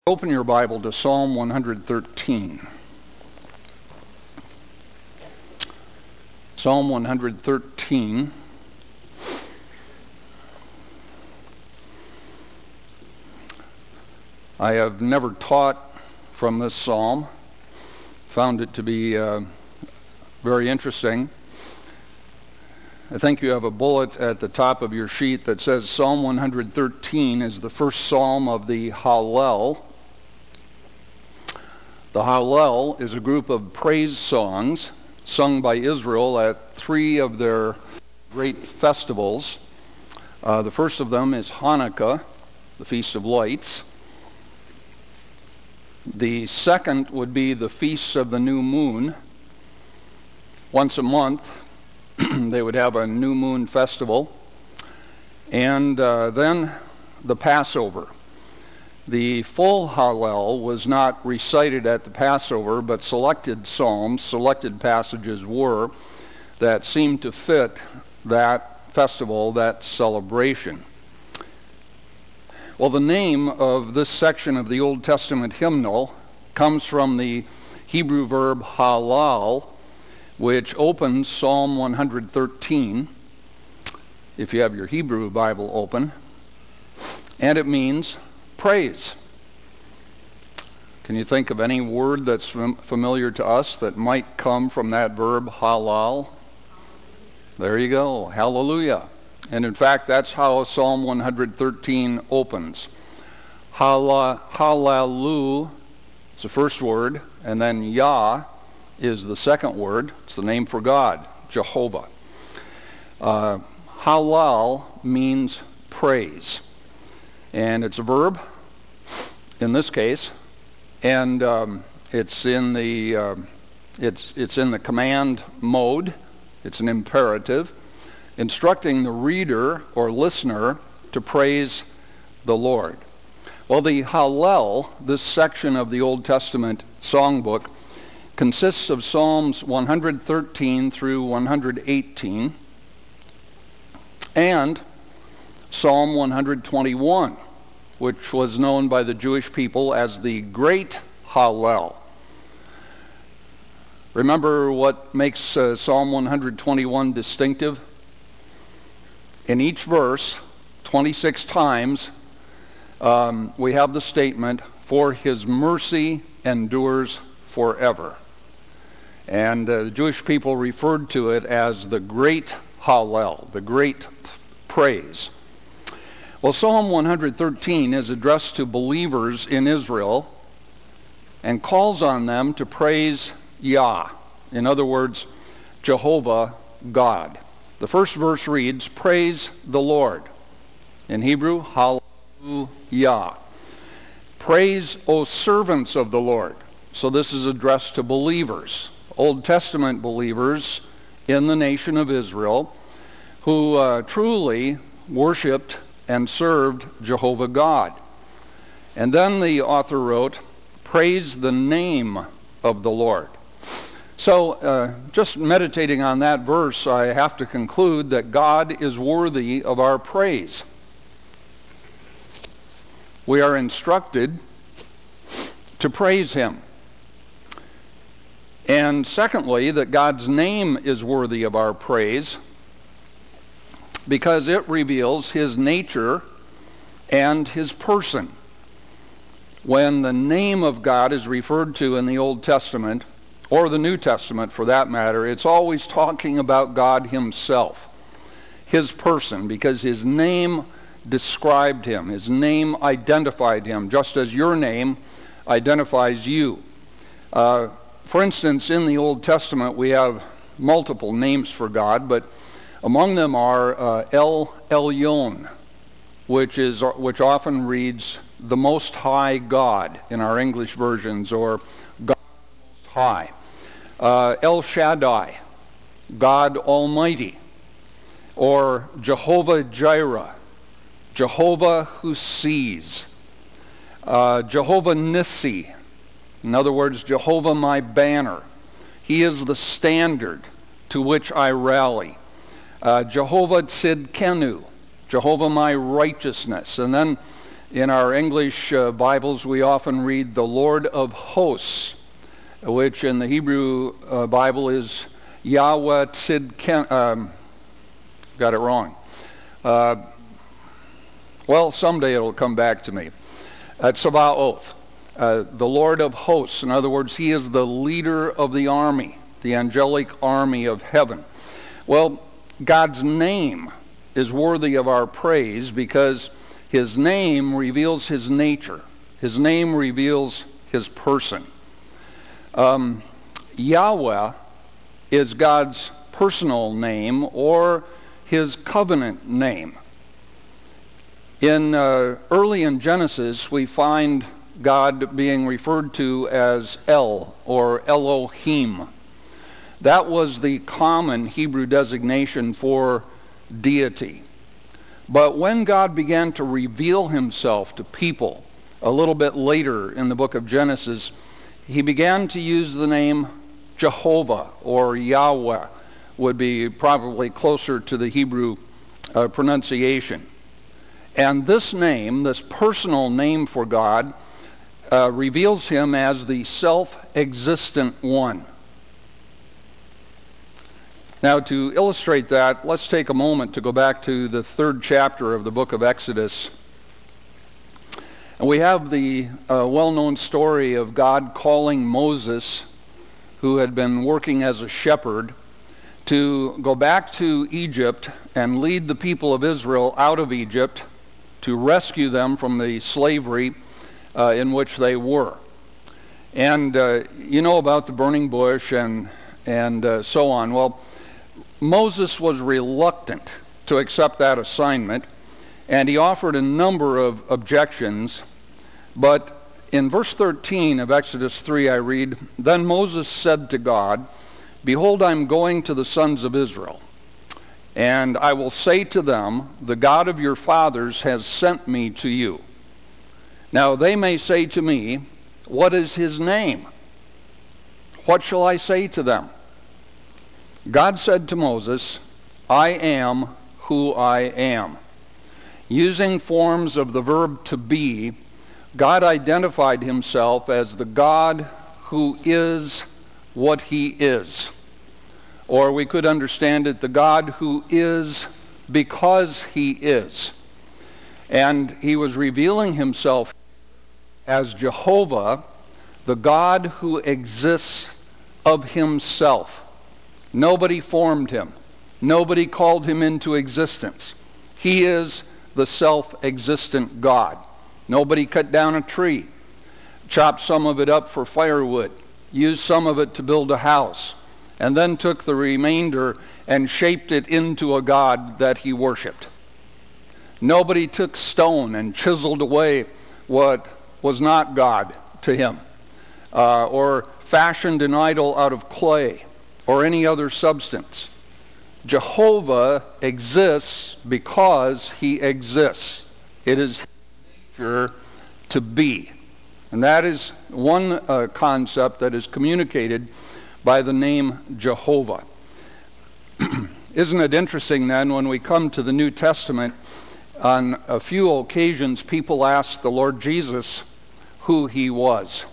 Open your Bible to Psalm 113. Psalm 113. I have never taught from this psalm. Found it to be very interesting. I think you have a bullet at the top of your sheet that says Psalm 113 is the first psalm of the Hallel. The Hallel is a group of praise songs sung by Israel at three of their great festivals. The first of them is Hanukkah, the Feast of Lights. The second would be the Feasts of the New Moon. Once a month, they would have a new moon festival. And then the Passover. The full Hallel was not recited at the Passover, but selected psalms, selected passages were that seemed to fit that festival, that celebration. Well, the name of this section of the Old Testament hymnal comes from the Hebrew verb halal, which opens Psalm 113, if you have your Hebrew Bible open, and it means praise. Can you think of any word that's familiar to us that might come from that verb halal? There you go, hallelujah. And in fact, that's how Psalm 113 opens. Halalu is the first word, and then Yah is the second word. It's the name for God, Jehovah. Halal means praise, and it's a verb in this case, and it's in the command mode. It's an imperative, instructing the reader or listener to praise the Lord. Well, the Hallel, this section of the Old Testament songbook, consists of Psalms 113 through 118 and Psalm 121, which was known by the Jewish people as the Great Hallel. Remember what makes Psalm 121 distinctive? In each verse, 26 times, we have the statement, "For his mercy endures forever." And the Jewish people referred to it as the Great Hallel, the great praise. Well, Psalm 113 is addressed to believers in Israel and calls on them to praise Yah. In other words, Jehovah God. The first verse reads, "Praise the Lord." In Hebrew, Hallelujah. Praise, O servants of the Lord. So this is addressed to believers, Old Testament believers in the nation of Israel, who truly worshiped and served Jehovah God. And then the author wrote, "Praise the name of the Lord." So just meditating on that verse, I have to conclude that God is worthy of our praise. We are instructed to praise him. And secondly, that God's name is worthy of our praise because it reveals his nature and his person. When the name of God is referred to in the Old Testament, or the New Testament for that matter, it's always talking about God himself, his person, because his name described him, his name identified him, just as your name identifies you. For instance, in the Old Testament, we have multiple names for God, but among them are El Elyon, which often reads the Most High God in our English versions, or God Most High. El Shaddai, God Almighty, or Jehovah Jireh, Jehovah who sees, Jehovah Nissi, in other words, Jehovah my banner. He is the standard to which I rally. Jehovah Tzidkenu, Jehovah my righteousness. And then In our English Bibles, we often read the Lord of Hosts, which in the Hebrew Bible is Yahweh Tzidkenu. Got it wrong. Well, someday it'll come back to me. Tsevaoth, the Lord of Hosts. In other words, he is the leader of the army, the angelic army of heaven. Well, God's name is worthy of our praise because his name reveals his nature. His name reveals his person. Yahweh is God's personal name or his covenant name. Early in Genesis, we find God being referred to as El or Elohim. That was the common Hebrew designation for deity. But when God began to reveal himself to people a little bit later in the book of Genesis, he began to use the name Jehovah or Yahweh, would be probably closer to the Hebrew pronunciation. And this name, this personal name for God, reveals him as the self-existent one. Now, to illustrate that, let's take a moment to go back to the 3rd chapter of the book of Exodus. And we have the well-known story of God calling Moses, who had been working as a shepherd, to go back to Egypt and lead the people of Israel out of Egypt to rescue them from the slavery in which they were. And you know about the burning bush and so on. Well, Moses was reluctant to accept that assignment, and he offered a number of objections. But in verse 13 of Exodus 3, I read, "Then Moses said to God, 'Behold, I am going to the sons of Israel, and I will say to them, the God of your fathers has sent me to you. Now they may say to me, what is his name? What shall I say to them?' God said to Moses, 'I am who I am.'" Using forms of the verb to be, God identified himself as the God who is what he is. Or we could understand it, the God who is because he is. And he was revealing himself as Jehovah, the God who exists of himself. Nobody formed him. Nobody called him into existence. He is the self-existent God. Nobody cut down a tree, chopped some of it up for firewood, used some of it to build a house, and then took the remainder and shaped it into a god that he worshiped. Nobody took stone and chiseled away what was not God to him, or fashioned an idol out of clay or any other substance. Jehovah exists because he exists. It is his nature to be. And that is one concept that is communicated by the name Jehovah. Isn't it interesting then when we come to the New Testament, on a few occasions people asked the Lord Jesus who he was.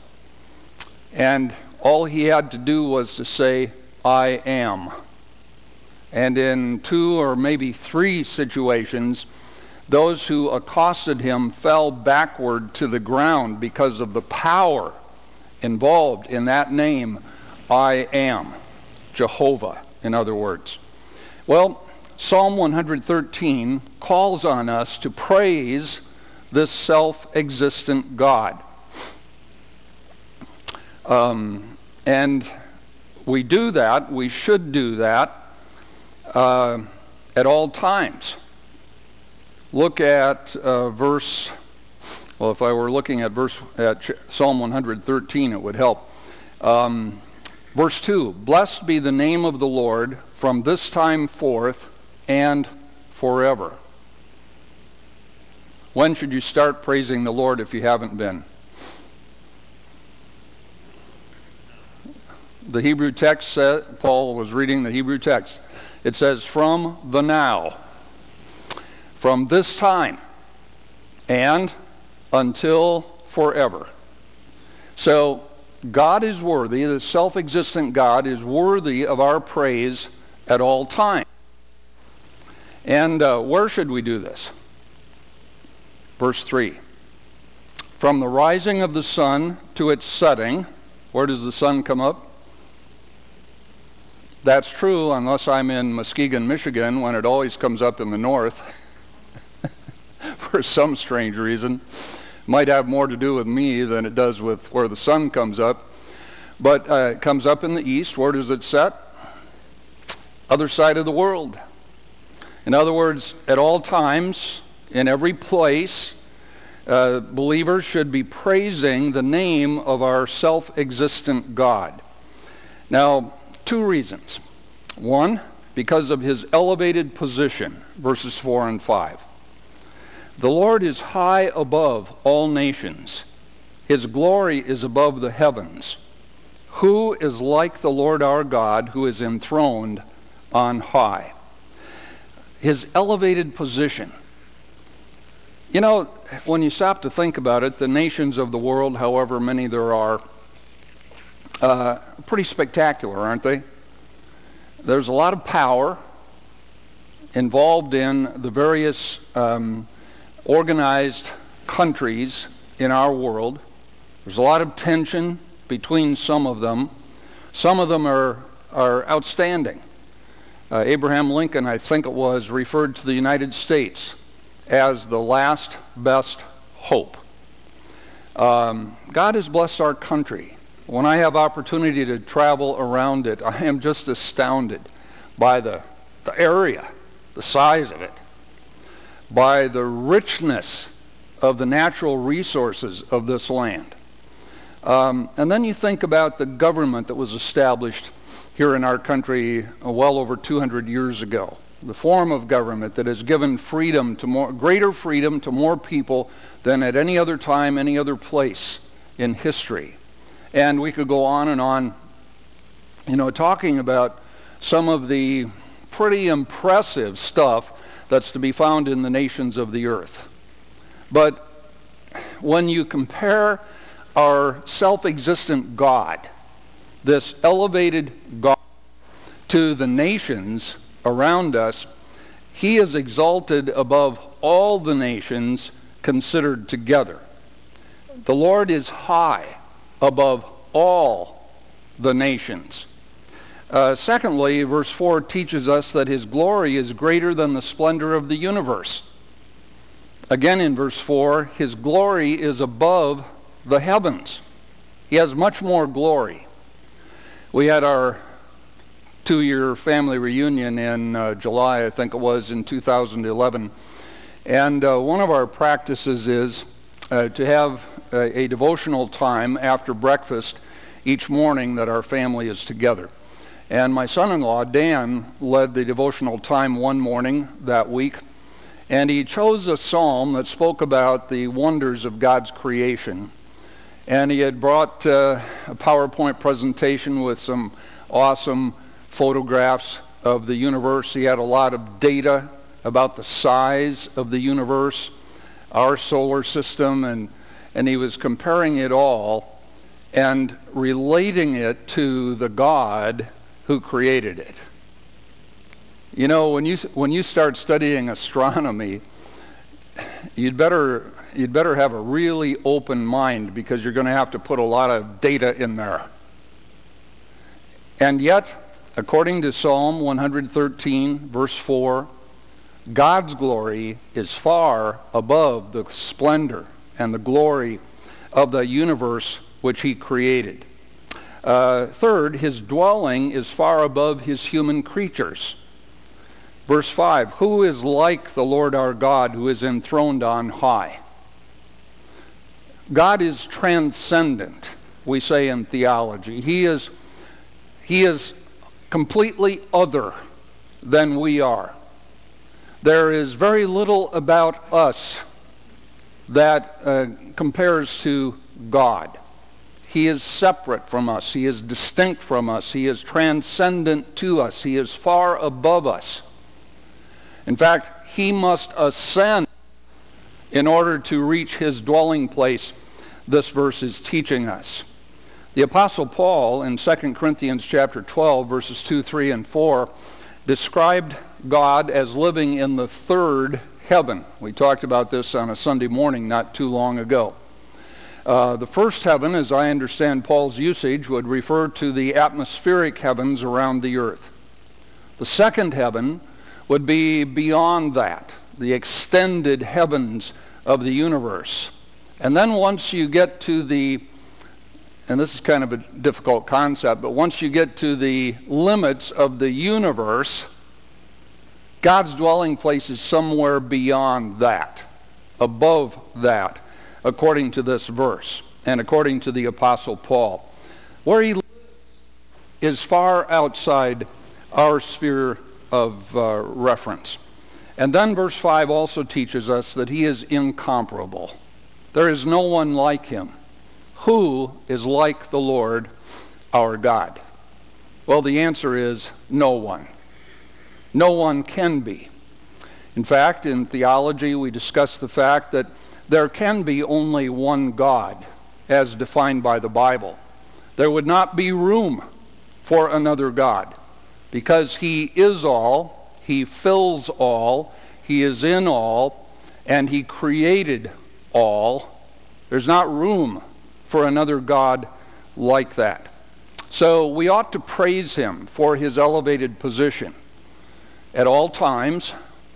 And all he had to do was to say, "I am." And in 2 or maybe 3 situations, those who accosted him fell backward to the ground because of the power involved in that name, I am, Jehovah, in other words. Well, Psalm 113 calls on us to praise this self-existent God. And we do that, we should do that at all times. Look at if I were looking at Psalm 113, it would help. Verse 2, "Blessed be the name of the Lord from this time forth and forever." When should you start praising the Lord if you haven't been? The Hebrew text said, Paul was reading the Hebrew text. It says, from the now, from this time, and until forever. So God is worthy, the self-existent God is worthy of our praise at all times. And where should we do this? Verse 3. From the rising of the sun to its setting, where does the sun come up? That's true unless I'm in Muskegon, Michigan, when it always comes up in the north for some strange reason. Might have more to do with me than it does with where the sun comes up. But it comes up in the east. Where does it set? Other side of the world. In other words, at all times, in every place, believers should be praising the name of our self-existent God. Now, two reasons. One, because of his elevated position, verses 4 and 5. The Lord is high above all nations. His glory is above the heavens. Who is like the Lord our God, who is enthroned on high? His elevated position. You know, when you stop to think about it, the nations of the world, however many there are, pretty spectacular, aren't they? There's a lot of power involved in the various organized countries in our world. There's a lot of tension between some of them. Some of them are outstanding. Abraham Lincoln, I think it was, referred to the United States as the last best hope. God has blessed our country. When I have opportunity to travel around it, I am just astounded by the area, the size of it, by the richness of the natural resources of this land. And then you think about the government that was established here in our country well over 200 years ago. The form of government that has given freedom to greater freedom to more people than at any other time, any other place in history. And we could go on and on, talking about some of the pretty impressive stuff that's to be found in the nations of the earth. But when you compare our self-existent God, this elevated God, to the nations around us, he is exalted above all the nations considered together. The Lord is high above all the nations. Secondly, verse 4 teaches us that his glory is greater than the splendor of the universe. Again in verse 4, his glory is above the heavens. He has much more glory. We had our 2-year family reunion in July, I think it was, in 2011. And one of our practices is to have a devotional time after breakfast each morning that our family is together. And my son-in-law, Dan, led the devotional time one morning that week. And he chose a psalm that spoke about the wonders of God's creation. And he had brought a PowerPoint presentation with some awesome photographs of the universe. He had a lot of data about the size of the universe, our solar system, and he was comparing it all and relating it to the God who created it. You know, when you start studying astronomy, you'd better have a really open mind, because you're going to have to put a lot of data in there. And yet, according to Psalm 113, verse 4, God's glory is far above the splendor and the glory of the universe which he created. Third, his dwelling is far above his human creatures. Verse 5, who is like the Lord our God, who is enthroned on high? God is transcendent, we say in theology. He is completely other than we are. There is very little about us that compares to God. He is separate from us. He is distinct from us. He is transcendent to us. He is far above us. In fact, he must ascend in order to reach his dwelling place, this verse is teaching us. The Apostle Paul in 2 Corinthians chapter 12, verses 2, 3, and 4, described God as living in the third heaven. We talked about this on a Sunday morning not too long ago. The first heaven, as I understand Paul's usage, would refer to the atmospheric heavens around the earth. The second heaven would be beyond that, the extended heavens of the universe. And then once you get to the, and this is kind of a difficult concept, but once you get to the limits of the universe, God's dwelling place is somewhere beyond that, above that, according to this verse and according to the Apostle Paul. Where he lives is far outside our sphere of reference. And then verse 5 also teaches us that he is incomparable. There is no one like him. Who is like the Lord our God? Well, the answer is no one. No one can be. In fact, in theology, we discuss the fact that there can be only one God, as defined by the Bible. There would not be room for another God, because he is all, he fills all, he is in all, and he created all. There's not room for another God like that. So we ought to praise him for his elevated position at all times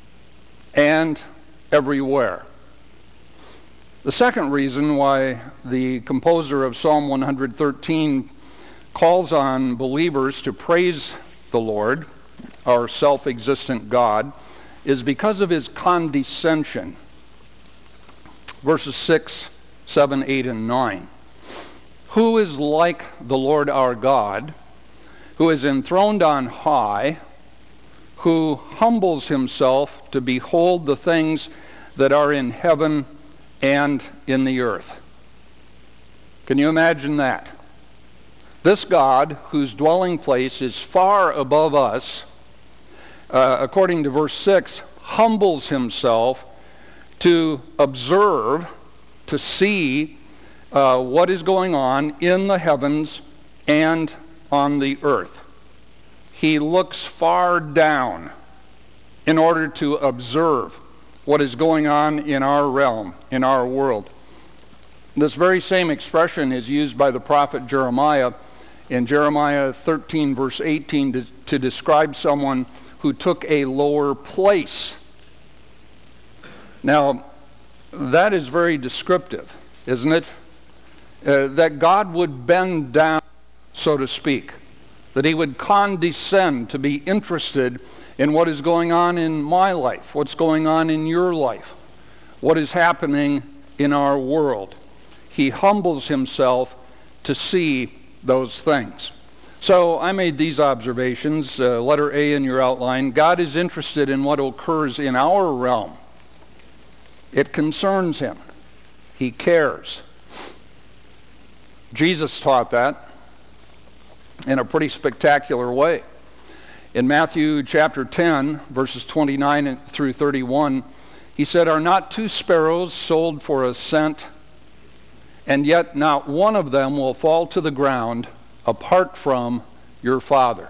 and everywhere. The second reason why the composer of Psalm 113 calls on believers to praise the Lord, our self-existent God, is because of his condescension. Verses 6, 7, 8, and 9. Who is like the Lord our God, who is enthroned on high, who humbles himself to behold the things that are in heaven and in the earth? Can you imagine that? This God, whose dwelling place is far above us, according to verse 6, humbles himself to observe, to see what is going on in the heavens and on the earth. He looks far down in order to observe what is going on in our realm, in our world. This very same expression is used by the prophet Jeremiah in Jeremiah 13, verse 18, to describe someone who took a lower place. Now, that is very descriptive, isn't it? That God would bend down, so to speak. That he would condescend to be interested in what is going on in my life, what's going on in your life, what is happening in our world. He humbles himself to see those things. So I made these observations, letter A in your outline. God is interested in what occurs in our realm. It concerns him. He cares. Jesus taught that in a pretty spectacular way. In Matthew chapter 10, verses 29 through 31, he said, "Are not 2 sparrows sold for a cent, and yet not one of them will fall to the ground apart from your Father?"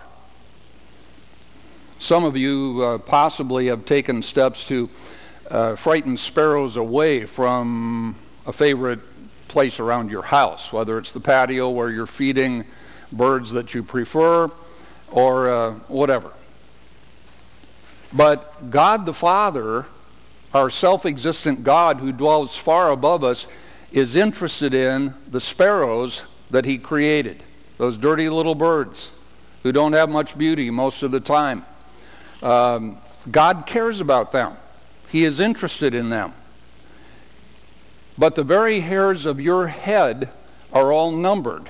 Some of you possibly have taken steps to frighten sparrows away from a favorite place around your house, whether it's the patio where you're feeding birds that you prefer or whatever. But God the Father, our self-existent God who dwells far above us, is interested in the sparrows that he created, those dirty little birds who don't have much beauty most of the time. God cares about them. He is interested in them. But the very hairs of your head are all numbered.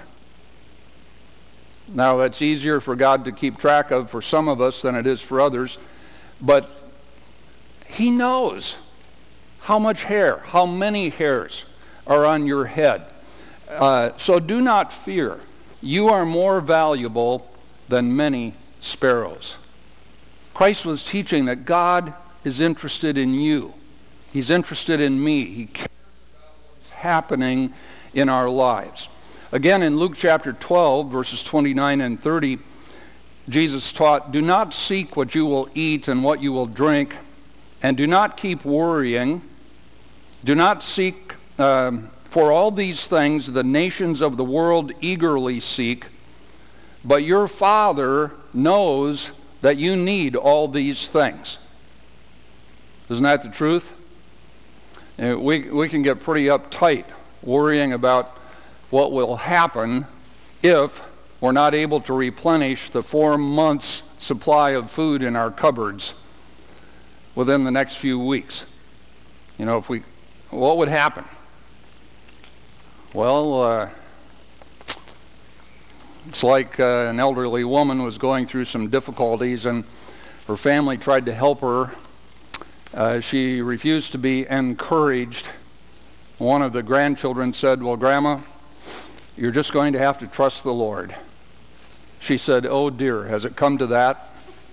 Now, that's easier for God to keep track of for some of us than it is for others, but he knows how much hair, how many hairs are on your head. So do not fear. You are more valuable than many sparrows. Christ was teaching that God is interested in you. He's interested in me. He cares about what's happening in our lives. Again, in Luke chapter 12, verses 29 and 30, Jesus taught, "Do not seek what you will eat and what you will drink, and do not keep worrying. Do not seek, for all these things the nations of the world eagerly seek, but your Father knows that you need all these things." Isn't that the truth? We can get pretty uptight worrying about what will happen if we're not able to replenish the 4 months supply of food in our cupboards within the next few weeks. You know, what would happen? Well, it's like an elderly woman was going through some difficulties and her family tried to help her. She refused to be encouraged. One of the grandchildren said, "Well, Grandma, you're just going to have to trust the Lord." She said, "Oh dear, has it come to that?"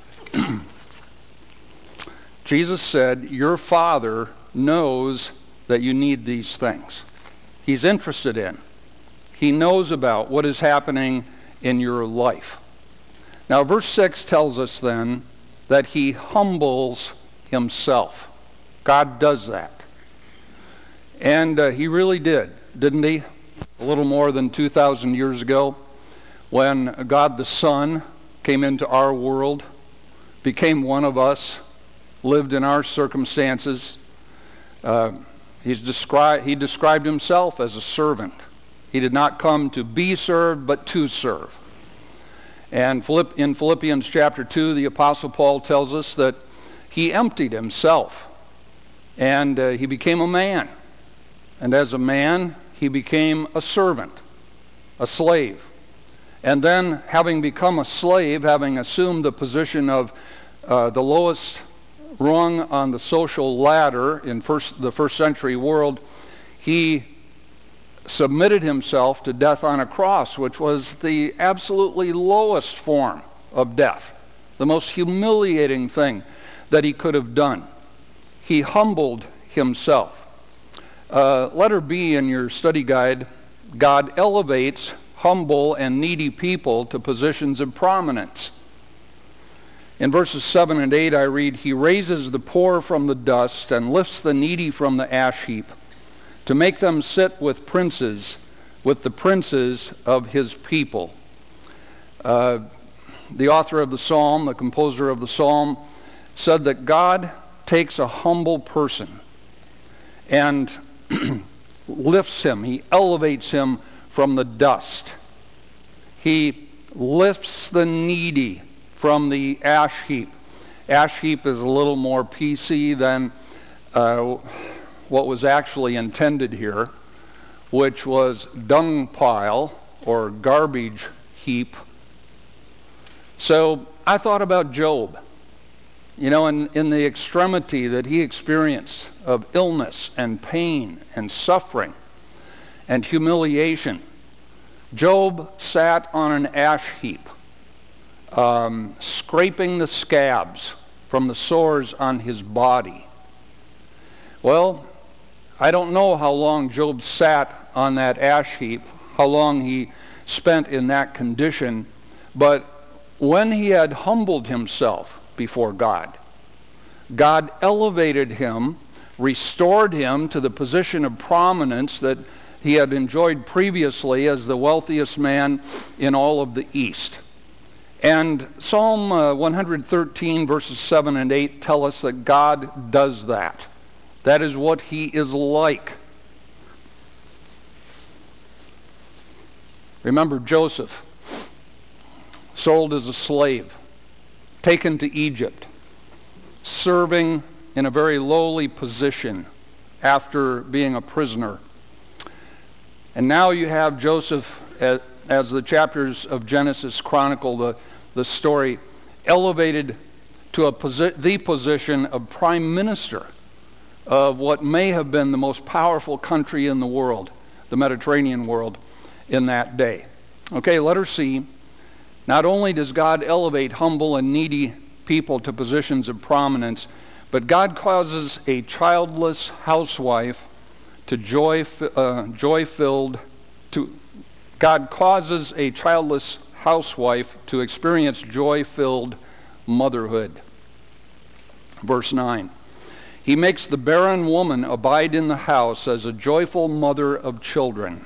Jesus said, your Father knows that you need these things. He's interested in. He knows about what is happening in your life. Now, verse 6 tells us then that he humbles himself. God does that. And he really did, didn't he? A little more than 2,000 years ago, when God the Son came into our world, became one of us, lived in our circumstances. He described himself as a servant. He did not come to be served, but to serve. And in Philippians chapter 2, the Apostle Paul tells us that he emptied himself, and he became a man. And as a man, he became a servant, a slave. And then, having become a slave, having assumed the position of the lowest rung on the social ladder in the first century world, he submitted himself to death on a cross, which was the absolutely lowest form of death, the most humiliating thing that he could have done. He humbled himself. Letter B in your study guide, God elevates humble and needy people to positions of prominence. In verses 7 and 8 I read, "He raises the poor from the dust and lifts the needy from the ash heap, to make them sit with princes, with the princes of his people." The author of the psalm, the composer of the psalm, said that God takes a humble person and lifts him, he elevates him from the dust. He lifts the needy from the ash heap. Ash heap is a little more PC than what was actually intended here, which was dung pile or garbage heap. So I thought about Job. You know, in the extremity that he experienced of illness and pain and suffering and humiliation, Job sat on an ash heap, scraping the scabs from the sores on his body. Well, I don't know how long Job sat on that ash heap, how long he spent in that condition, but when he had humbled himself before God, God elevated him, restored him to the position of prominence that he had enjoyed previously as the wealthiest man in all of the East. And Psalm 113 verses 7 and 8 tell us that God does that. That is what he is like. Remember Joseph, sold as a slave, taken to Egypt, serving in a very lowly position after being a prisoner. And now you have Joseph, as the chapters of Genesis chronicle the story, elevated to the position of prime minister of what may have been the most powerful country in the world, the Mediterranean world, in that day. Okay, letter C. Not only does God elevate humble and needy people to positions of prominence, But God causes a childless housewife to God causes a childless housewife to experience joy-filled motherhood. Verse 9. He makes the barren woman abide in the house as a joyful mother of children.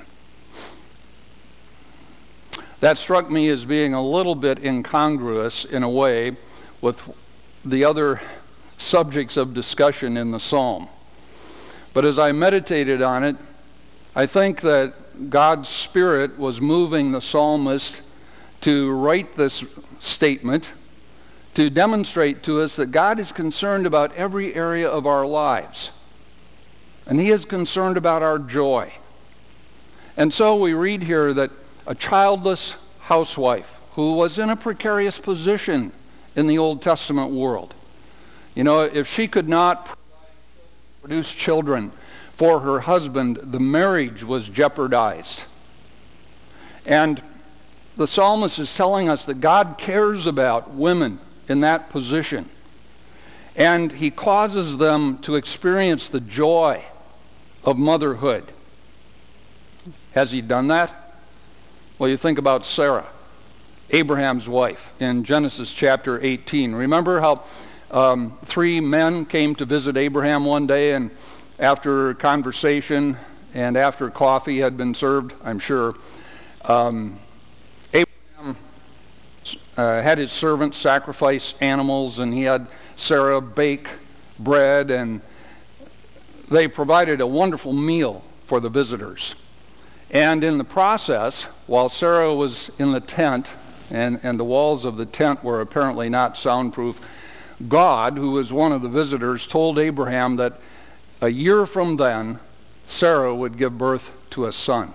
That struck me as being a little bit incongruous in a way with the other subjects of discussion in the psalm. But as I meditated on it, I think that God's Spirit was moving the psalmist to write this statement to demonstrate to us that God is concerned about every area of our lives. And He is concerned about our joy. And so we read here that a childless housewife who was in a precarious position in the Old Testament world. You know, if she could not produce children for her husband, the marriage was jeopardized. And the psalmist is telling us that God cares about women in that position. And He causes them to experience the joy of motherhood. Has He done that? Well, you think about Sarah, Abraham's wife, in Genesis chapter 18. Remember how 3 men came to visit Abraham one day, and after conversation and after coffee had been served, I'm sure, Abraham had his servants sacrifice animals, and he had Sarah bake bread, and they provided a wonderful meal for the visitors. And in the process, while Sarah was in the tent, and the walls of the tent were apparently not soundproof, God, who was one of the visitors, told Abraham that a year from then, Sarah would give birth to a son.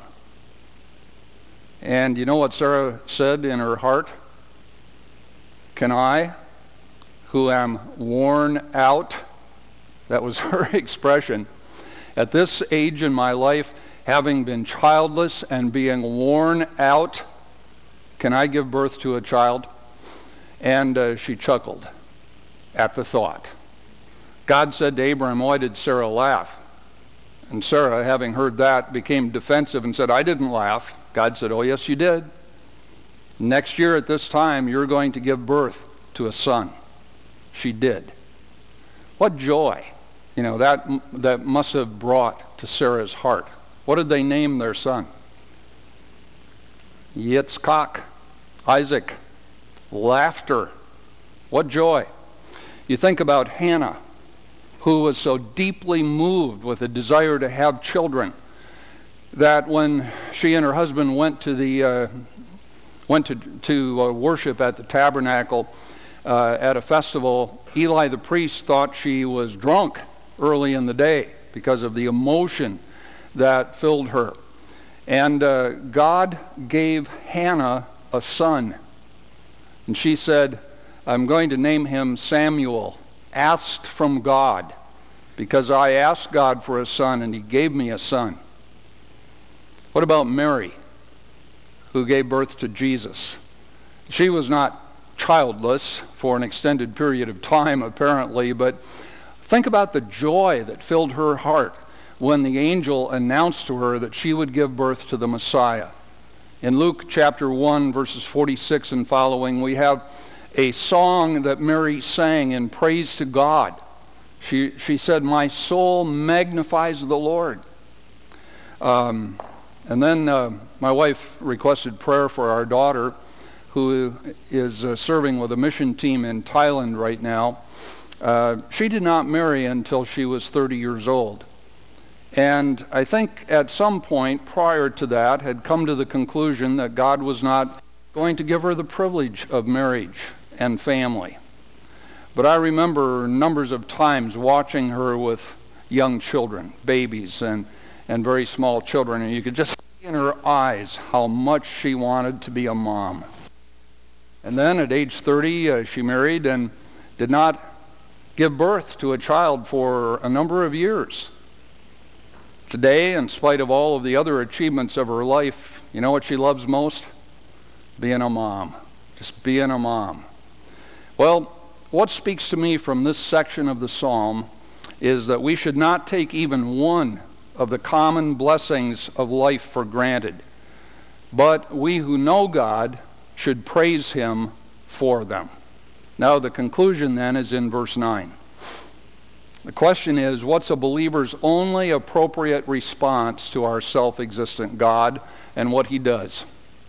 And you know what Sarah said in her heart? Can I, who am worn out, that was her expression, at this age in my life, having been childless and being worn out, can I give birth to a child? And she chuckled at the thought. God said to Abraham, why did Sarah laugh? And Sarah, having heard that, became defensive and said, I didn't laugh. God said, oh, yes, you did. Next year at this time, you're going to give birth to a son. She did. What joy, you know, that must have brought to Sarah's heart. What did they name their son? Yitzchak, Isaac, laughter. What joy. You think about Hannah, who was so deeply moved with a desire to have children that when she and her husband went to worship at the tabernacle at a festival, Eli the priest thought she was drunk early in the day because of the emotion that filled her. And God gave Hannah a son. And she said, I'm going to name him Samuel, asked from God, because I asked God for a son and He gave me a son. What about Mary, who gave birth to Jesus? She was not childless for an extended period of time, apparently, but think about the joy that filled her heart when the angel announced to her that she would give birth to the Messiah. In Luke chapter 1, verses 46 and following, we have a song that Mary sang in praise to God. She said, my soul magnifies the Lord. And then my wife requested prayer for our daughter, who is serving with a mission team in Thailand right now. She did not marry until she was 30 years old. And I think at some point prior to that had come to the conclusion that God was not going to give her the privilege of marriage and family. But I remember numbers of times watching her with young children, babies and very small children, and you could just see in her eyes how much she wanted to be a mom. And then at age 30, she married and did not give birth to a child for a number of years. Today, in spite of all of the other achievements of her life, you know what she loves most? Being a mom. Just being a mom. Well, what speaks to me from this section of the psalm is that we should not take even one of the common blessings of life for granted, but we who know God should praise him for them. Now the conclusion then is in verse 9. The question is, what's a believer's only appropriate response to our self-existent God and what he does?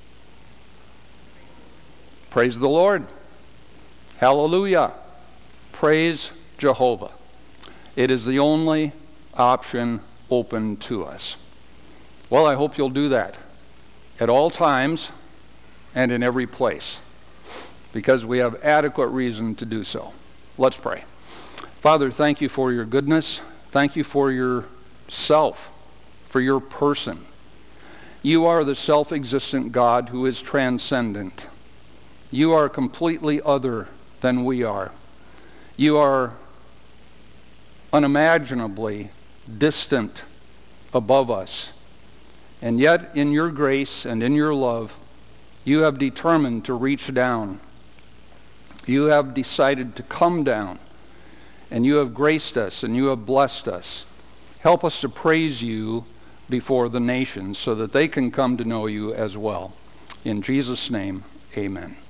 Praise the Lord. Hallelujah. Praise Jehovah. It is the only option open to us. Well, I hope you'll do that at all times and in every place, because we have adequate reason to do so. Let's pray. Father, thank you for your goodness. Thank you for yourself, for your person. You are the self-existent God who is transcendent. You are completely other than we are. You are unimaginably distant above us. And yet, in your grace and in your love, you have determined to reach down. You have decided to come down, and you have graced us and you have blessed us. Help us to praise you before the nations so that they can come to know you as well. In Jesus' name, amen.